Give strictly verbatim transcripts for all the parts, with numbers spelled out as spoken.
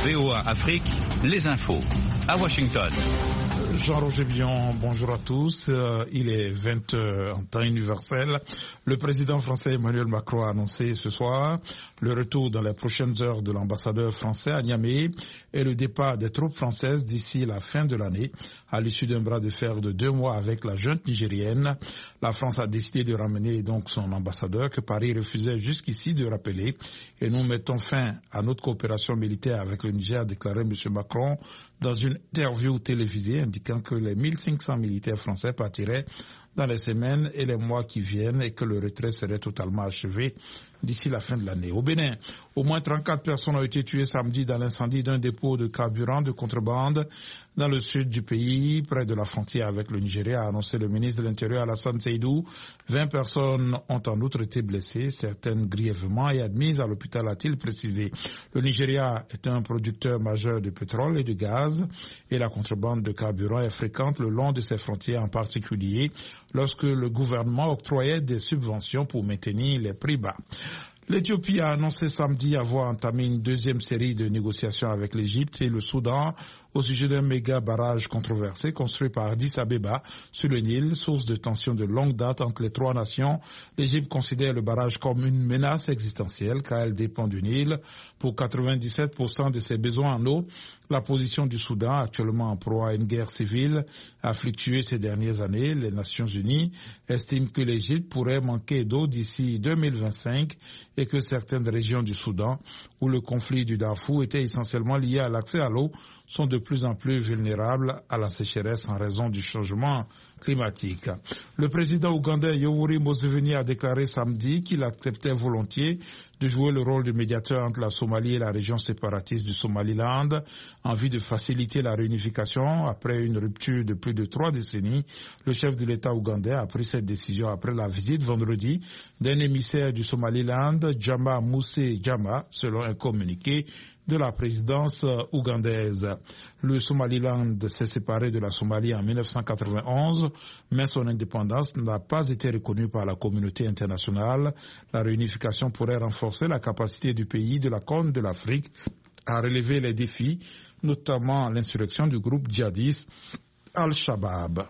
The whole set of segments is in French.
V O A Afrique, les infos. À Washington. Jean-Roger Billon, bonjour à tous. Euh, il est vingt heures en temps universel. Le président français Emmanuel Macron a annoncé ce soir le retour dans les prochaines heures de l'ambassadeur français à Niamey et le départ des troupes françaises d'ici la fin de l'année. À l'issue d'un bras de fer de deux mois avec la junte nigérienne, la France a décidé de ramener donc son ambassadeur que Paris refusait jusqu'ici de rappeler. Et nous mettons fin à notre coopération militaire avec le Niger, a déclaré M. Macron dans une interview télévisée indiquant que les mille cinq cents militaires français partiraient dans les semaines et les mois qui viennent et que le retrait serait totalement achevé d'ici la fin de l'année. Au Bénin, au moins trente-quatre personnes ont été tuées samedi dans l'incendie d'un dépôt de carburant de contrebande dans le sud du pays, près de la frontière avec le Nigeria, a annoncé le ministre de l'Intérieur Alassane Seydou. vingt personnes ont en outre été blessées, certaines grièvement et admises à l'hôpital, a-t-il précisé. Le Nigeria est un producteur majeur de pétrole et de gaz et la contrebande de carburant est fréquente le long de ses frontières, en particulier lorsque le gouvernement octroyait des subventions pour maintenir les prix bas. L'Éthiopie a annoncé samedi avoir entamé une deuxième série de négociations avec l'Égypte et le Soudan au sujet d'un méga barrage controversé construit par Addis Abeba sur le Nil, source de tensions de longue date entre les trois nations. L'Égypte considère le barrage comme une menace existentielle car elle dépend du Nil pour quatre-vingt-dix-sept pour cent de ses besoins en eau. La position du Soudan, actuellement en proie à une guerre civile, a fluctué ces dernières années. Les Nations Unies estiment que l'Égypte pourrait manquer d'eau d'ici deux mille vingt-cinq et que certaines régions du Soudan, où le conflit du Darfour était essentiellement lié à l'accès à l'eau, sont de plus en plus vulnérables à la sécheresse en raison du changement climatique. Le président ougandais Yoweri Museveni a déclaré samedi qu'il acceptait volontiers de jouer le rôle de médiateur entre la Somalie et la région séparatiste du Somaliland en vue de faciliter la réunification après une rupture de plus de trois décennies. Le chef de l'État ougandais a pris cette décision après la visite vendredi d'un émissaire du Somaliland, Jama Mousse Jama, selon un communiqué de la présidence ougandaise. Le Somaliland s'est séparé de la Somalie en mille neuf cent quatre-vingt-onze, mais son indépendance n'a pas été reconnue par la communauté internationale. La réunification pourrait renforcer la capacité du pays de la Corne de l'Afrique à relever les défis, notamment l'insurrection du groupe djihadiste Al-Shabaab.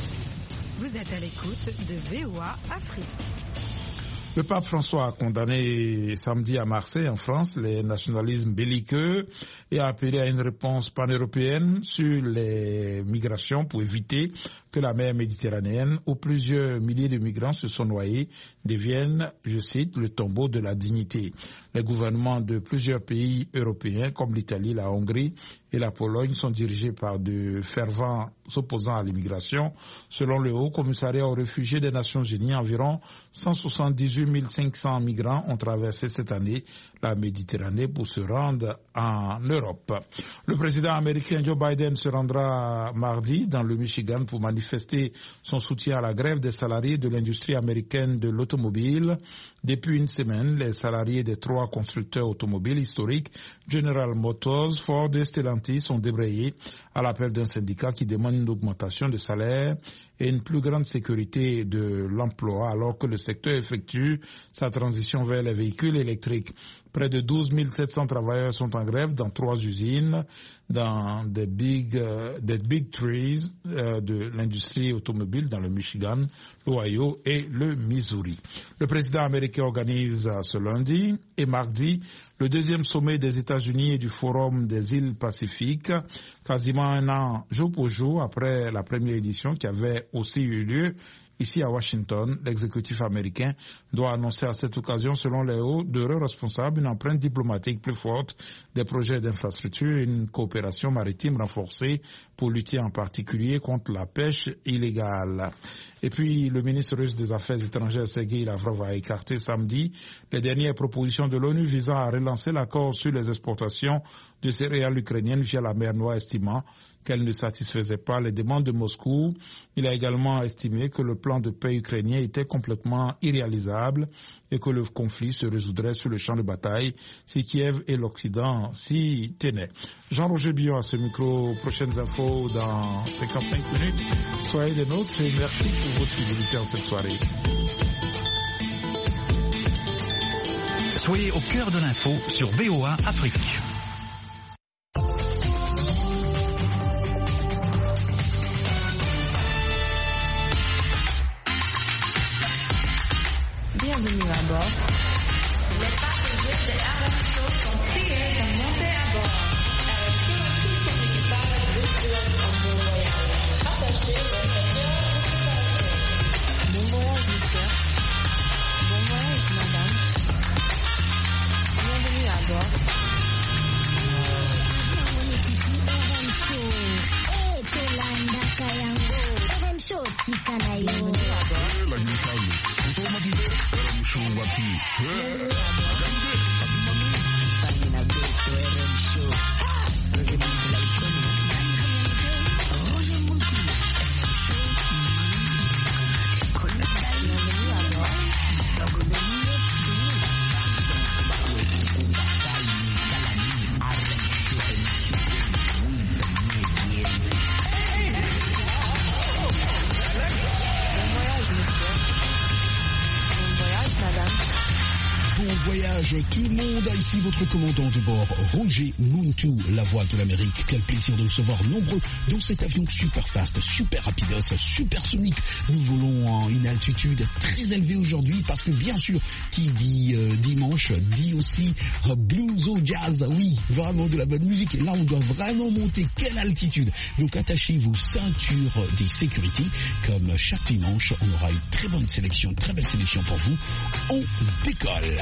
Vous êtes à l'écoute de V O A Afrique. Le pape François a condamné samedi à Marseille, en France, les nationalismes belliqueux et a appelé à une réponse pan-européenne sur les migrations pour éviter que la mer Méditerranéenne, où plusieurs milliers de migrants se sont noyés, devienne, je cite, le tombeau de la dignité. Les gouvernements de plusieurs pays européens, comme l'Italie, la Hongrie et la Pologne, sont dirigés par de fervents opposants à l'immigration. Selon le Haut Commissariat aux réfugiés des Nations Unies, environ cent soixante-dix-huit mille cinq cents migrants ont traversé cette année la Méditerranée pour se rendre en Europe. Le président américain Joe Biden se rendra mardi dans le Michigan pour manifester son soutien à la grève des salariés de l'industrie américaine de l'automobile. Depuis une semaine, les salariés des trois constructeurs automobiles historiques, General Motors, Ford et Stellantis, ont débrayé à l'appel d'un syndicat qui demande une augmentation de salaire et une plus grande sécurité de l'emploi alors que le secteur effectue sa transition vers les véhicules électriques. Près de douze mille sept cents travailleurs sont en grève dans trois usines, dans des big, euh, des big trees euh, de l'industrie automobile dans le Michigan, l'Ohio et le Missouri. Le président américain organise ce lundi et mardi le deuxième sommet des États-Unis et du Forum des îles Pacifiques, quasiment un an jour pour jour après la première édition qui avait aussi eu lieu ici à Washington. L'exécutif américain doit annoncer à cette occasion, selon les hauts d'heureux responsables, une empreinte diplomatique plus forte des projets d'infrastructure et une coopération maritime renforcée pour lutter en particulier contre la pêche illégale. Et puis, le ministre russe des Affaires étrangères, Sergei Lavrov, a écarté samedi les dernières propositions de l'ONU visant à relancer l'accord sur les exportations de céréales ukrainiennes via la mer Noire, estimant qu'elle ne satisfaisait pas les demandes de Moscou. Il a également estimé que le plan de paix ukrainien était complètement irréalisable et que le conflit se résoudrait sur le champ de bataille si Kiev et l'Occident s'y tenaient. Jean-Roger Billon à ce micro. Prochaines infos dans cinquante-cinq minutes. Soyez des nôtres et merci pour votre fidélité en cette soirée. Soyez au cœur de l'info sur V O A Afrique. Tout le monde a ici votre commandant de bord, Roger Muntu, la voix de l'Amérique. Quel plaisir de recevoir nombreux dans cet avion super fast, super rapidos, super sonique. Nous volons à une altitude très élevée aujourd'hui parce que bien sûr, qui dit euh, dimanche, dit aussi euh, blues ou jazz. Oui, vraiment de la bonne musique. Et là, on doit vraiment monter. Quelle altitude! Donc attachez vos ceintures de sécurité. Comme chaque dimanche, on aura une très bonne sélection, une très belle sélection pour vous. On décolle!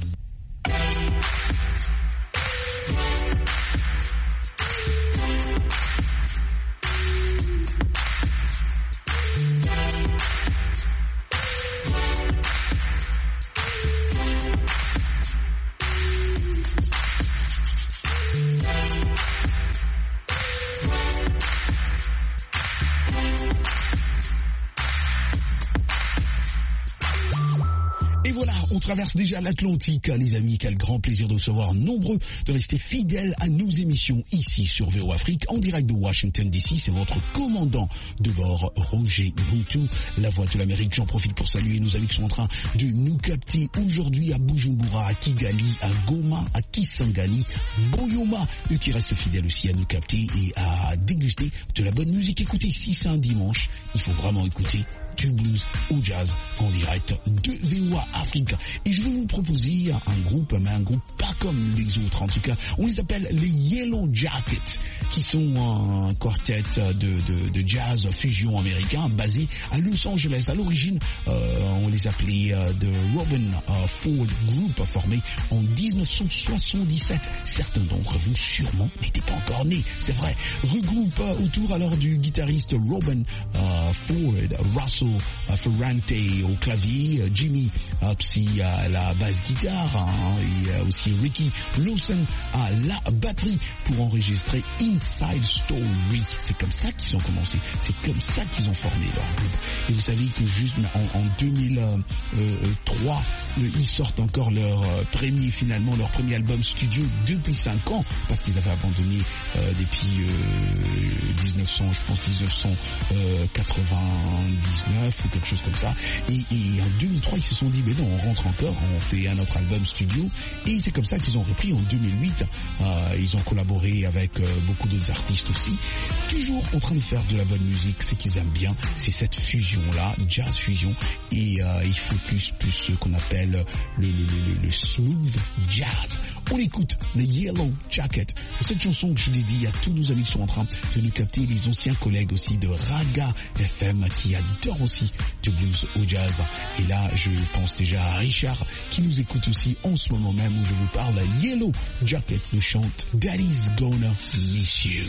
On traverse déjà l'Atlantique, les amis. Quel grand plaisir de recevoir nombreux, de rester fidèles à nos émissions ici sur V O Afrique, en direct de Washington D C. C'est votre commandant de bord, Roger Muntu, la voix de l'Amérique. J'en profite pour saluer nos amis qui sont en train de nous capter aujourd'hui à Bujumbura, à Kigali, à Goma, à Kisangani, Boyoma, eux qui restent fidèles aussi à nous capter et à déguster de la bonne musique. Écoutez, si c'est un dimanche, il faut vraiment écouter du blues au jazz en direct de V O A Afrique. Et je vais vous proposer un groupe, mais un groupe pas comme les autres. En tout cas, on les appelle les Yellow Jackets, qui sont un quartet de, de, de jazz fusion américain basé à Los Angeles. À l'origine, euh, on les appelait euh, de Robin euh, Ford Group, formé en dix-neuf cent soixante-dix-sept. Certains d'entre vous sûrement n'étaient pas encore nés, c'est vrai. Regroupe euh, autour alors du guitariste Robin euh, Ford, Russell euh, Ferrante au clavier, euh, Jimmy euh, Psy à la basse guitare, hein, et euh, aussi Ricky Lawson à la batterie pour enregistrer Inside Story. C'est comme ça qu'ils ont commencé, c'est comme ça qu'ils ont formé leur groupe. Et vous savez que juste en, en deux mille trois, euh, ils sortent encore leur euh, premier, finalement leur premier album studio depuis cinq ans, parce qu'ils avaient abandonné euh, depuis euh, dix-neuf cents, je pense dix-neuf cent quatre-vingt-dix-neuf ou quelque chose comme ça. Et, et en deux mille trois, ils se sont dit mais non, on rentre encore, on fait un autre album studio. Et c'est comme ça qu'ils ont repris en deux mille huit. Euh, ils ont collaboré avec euh, beaucoup d'autres artistes aussi, toujours en train de faire de la bonne musique. Ce qu'ils aiment bien, c'est cette fusion là, jazz fusion, et euh, il faut plus plus ce qu'on appelle le, le, le, le smooth jazz. On écoute les Yellow Jackets. Cette chanson que je dédie à tous nos amis qui sont en train de nous capter, les anciens collègues aussi de Raga F M qui adorent aussi du blues au jazz. Et là, je pense déjà à Richard qui nous écoute aussi en ce moment même où je vous parle. Yellow Jacket nous chante Daddy's Gonna Miss You.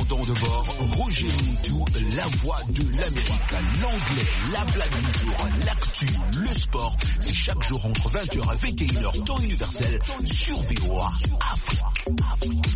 commandant de bord, Roger Muntou, la voix de l'Amérique. L'anglais, la blague du jour, l'actu, le sport, c'est chaque jour entre vingt heures et vingt et une heures, temps universel, sur V O A Afrique. Afrique.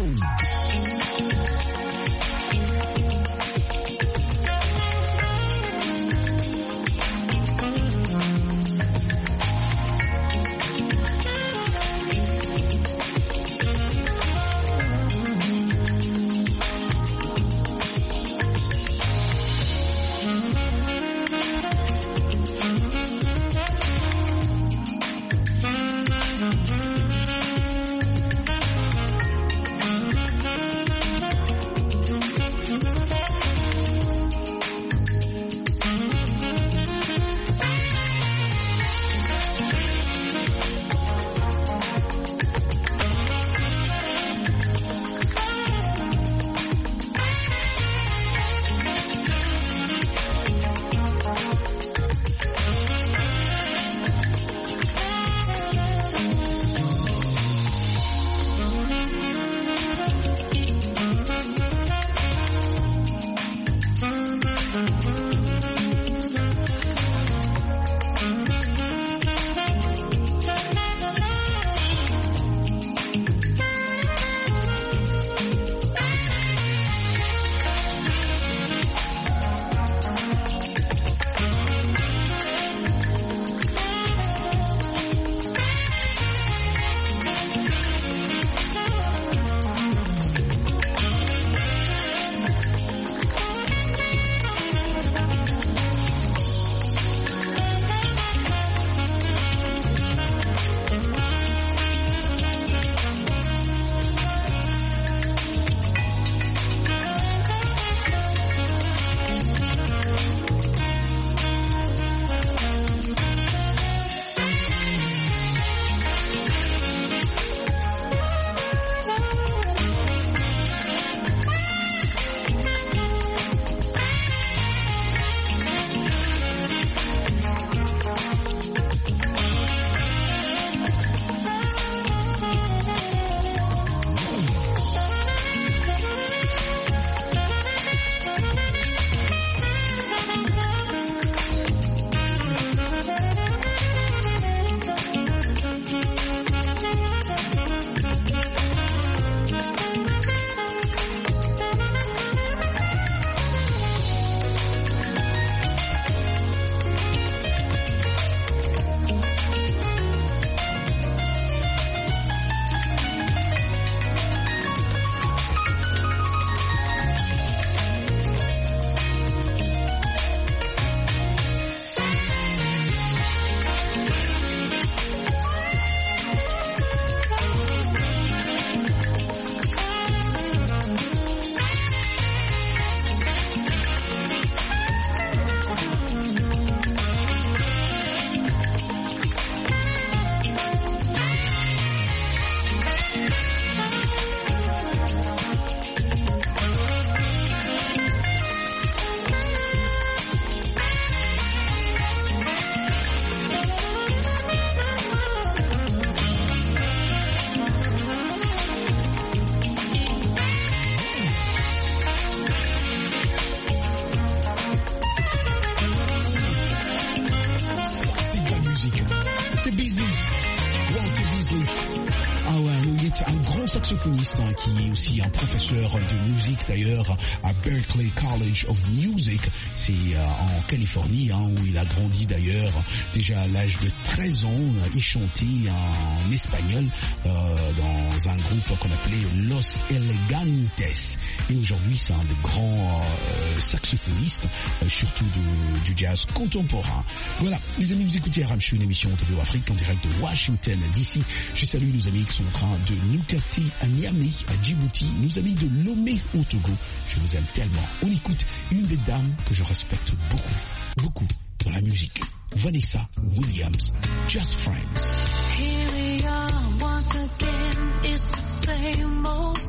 saxophoniste hein, qui est aussi un professeur de musique d'ailleurs à Berklee College of Music, c'est euh, en Californie hein, où il a grandi d'ailleurs. Déjà à l'âge de treize ans, il chantait en espagnol euh, dans un groupe qu'on appelait Los Elegantes. Et aujourd'hui, c'est un des grands euh, saxophonistes, euh, surtout de, du jazz contemporain. Voilà, les amis, vous écoutez Aram Show, une émission de V O A Afrique en direct de Washington D C. Je salue nos amis qui sont en train de nous capter à Niamey, à Djibouti, nos amis de Lomé au Togo. Je vous aime tellement. On écoute une des dames que je respecte beaucoup, beaucoup dans la musique. Vanessa Williams, Just Friends. Here we are once again, it's the same old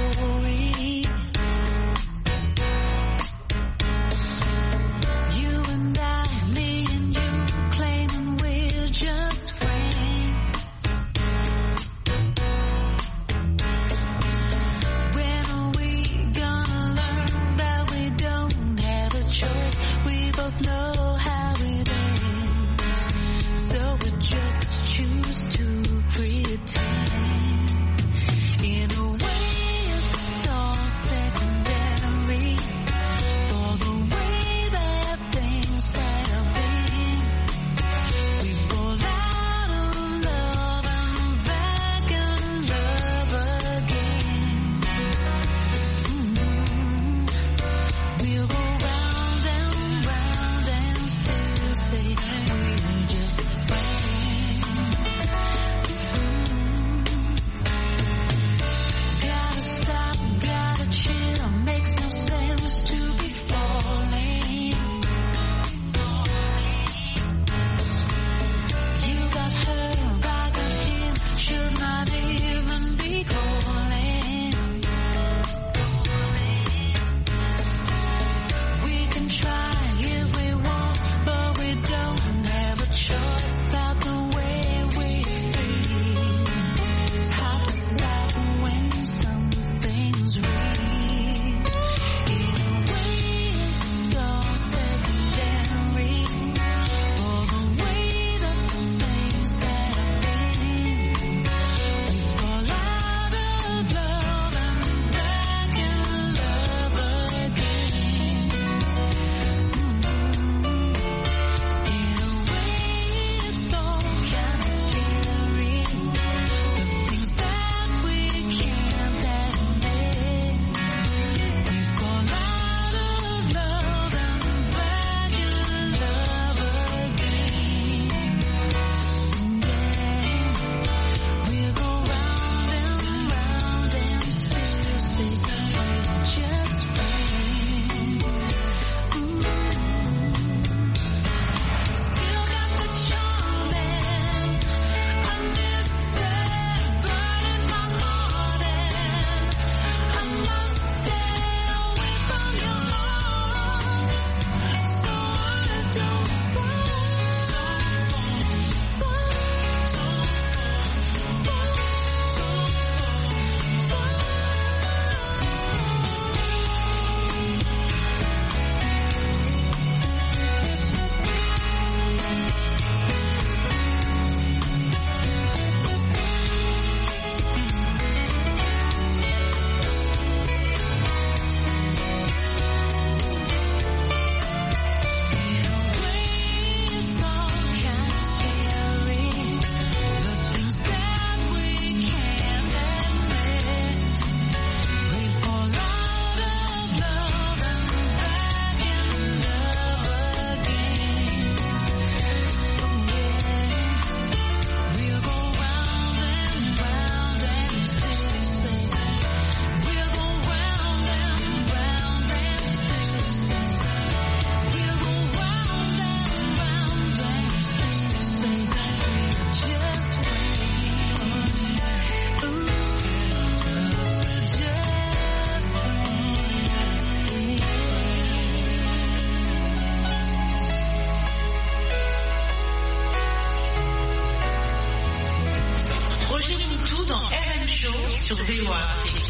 story. You and I, me and you, claiming we're just friends. When are we gonna V O A Afrique.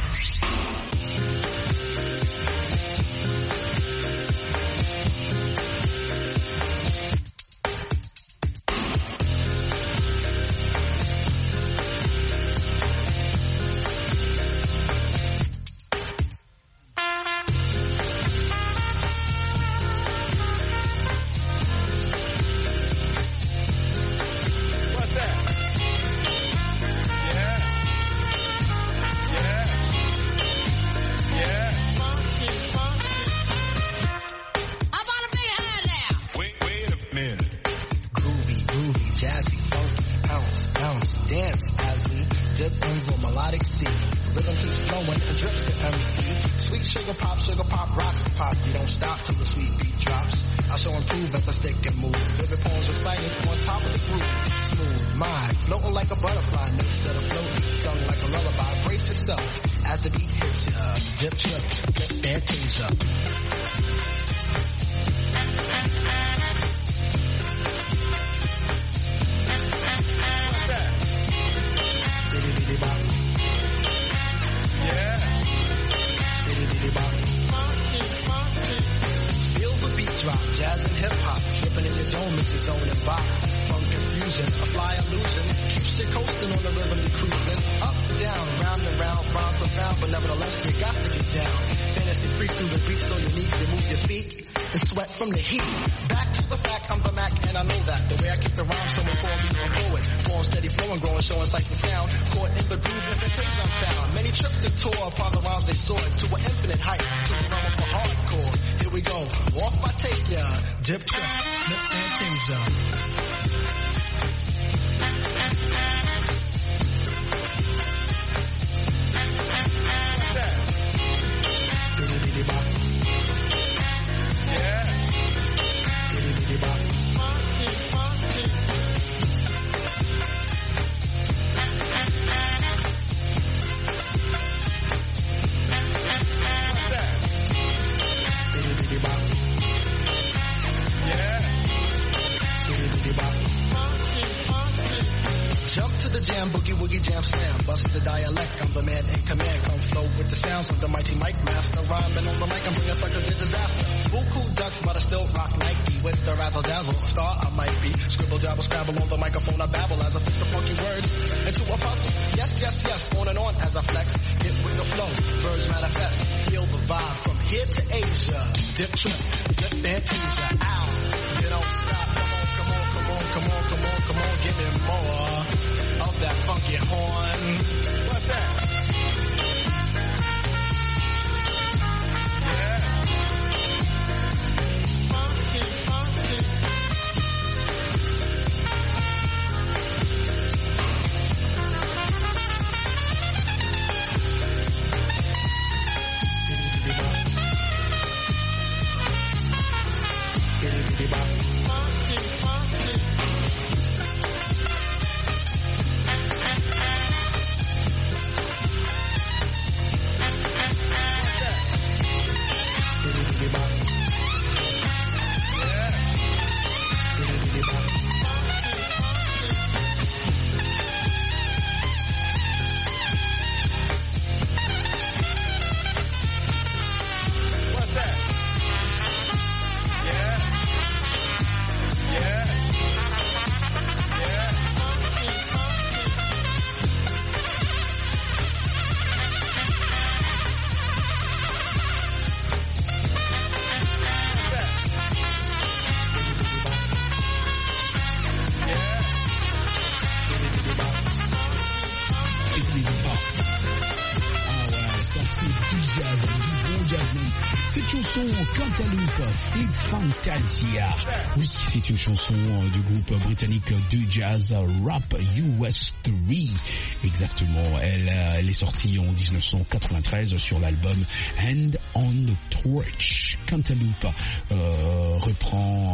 Cantaloupe et Fantasia. Oui, c'est une chanson du groupe britannique de jazz Rap U S trois. Exactement, elle, elle est sortie en dix-neuf cent quatre-vingt-treize sur l'album Hand on the Torch. Cantaloupe euh, reprend des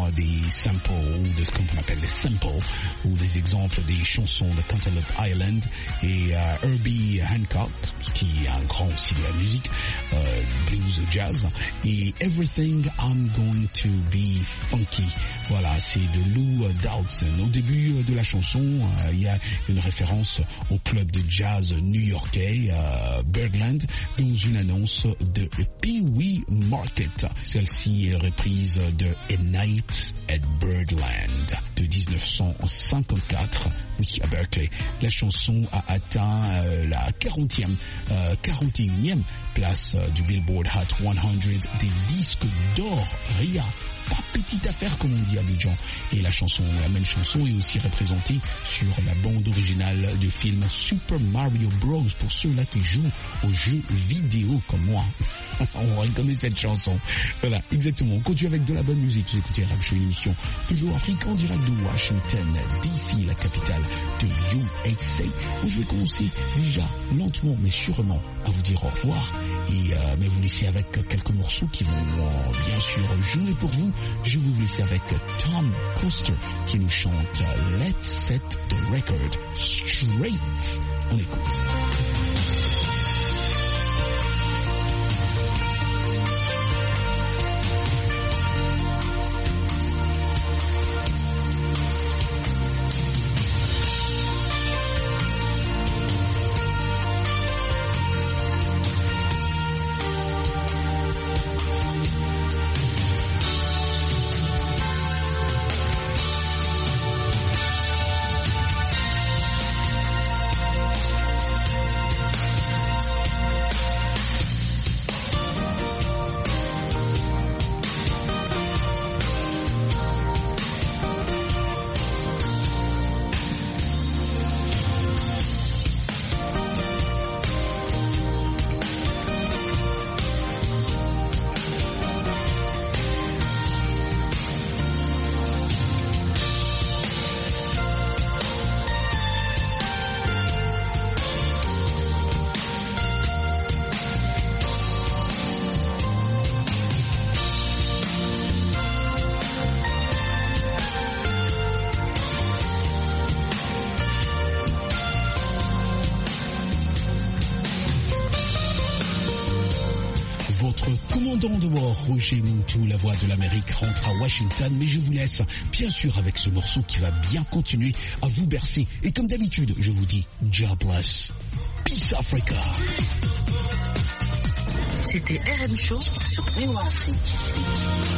samples, ou de ce qu'on appelle des samples, ou des exemples des chansons de Cantaloupe Island et euh, Herbie Hancock, qui est un grand aussi de la musique, euh, blues, jazz, et Everything I'm Going to Be Funky. Voilà, c'est de Lou Dowdson. Au début de la chanson, euh, il y a une référence au club de jazz new-yorkais euh, Birdland dans une annonce de Pee Wee Market. Celle-ci est reprise de A Night at Birdland de dix-neuf cent cinquante-quatre, oui, à Berkeley. La chanson a atteint euh, la quarantième, euh, quarante et unième place euh, du Billboard Hot cent des disques d'or. Ria, pas petite affaire comme on dit à Abidjan. Et la chanson, la même chanson est aussi représentée sur la bande originale du film Super Mario Bros. Pour ceux-là qui jouent aux jeux vidéo comme moi. On reconnaît cette chanson. Voilà, exactement. On continue avec de la bonne musique. Vous écoutez Rap Show, une émission de V O A Afrique en direct de Washington, D C, la capitale de U S A. Je vais commencer déjà lentement mais sûrement à vous dire au revoir et euh, mais vous laisser avec quelques morceaux qui vont euh, bien sûr jouer pour vous. Je vais vous laisser avec Tom Coster qui nous chante Let's Set the Record Straight. On écoute. Commandant de bord, Roger Muntu, la voix de l'Amérique, rentre à Washington, mais je vous laisse bien sûr avec ce morceau qui va bien continuer à vous bercer. Et comme d'habitude, je vous dis, God bless. Peace Africa. C'était R M Show sur V O A Afrique.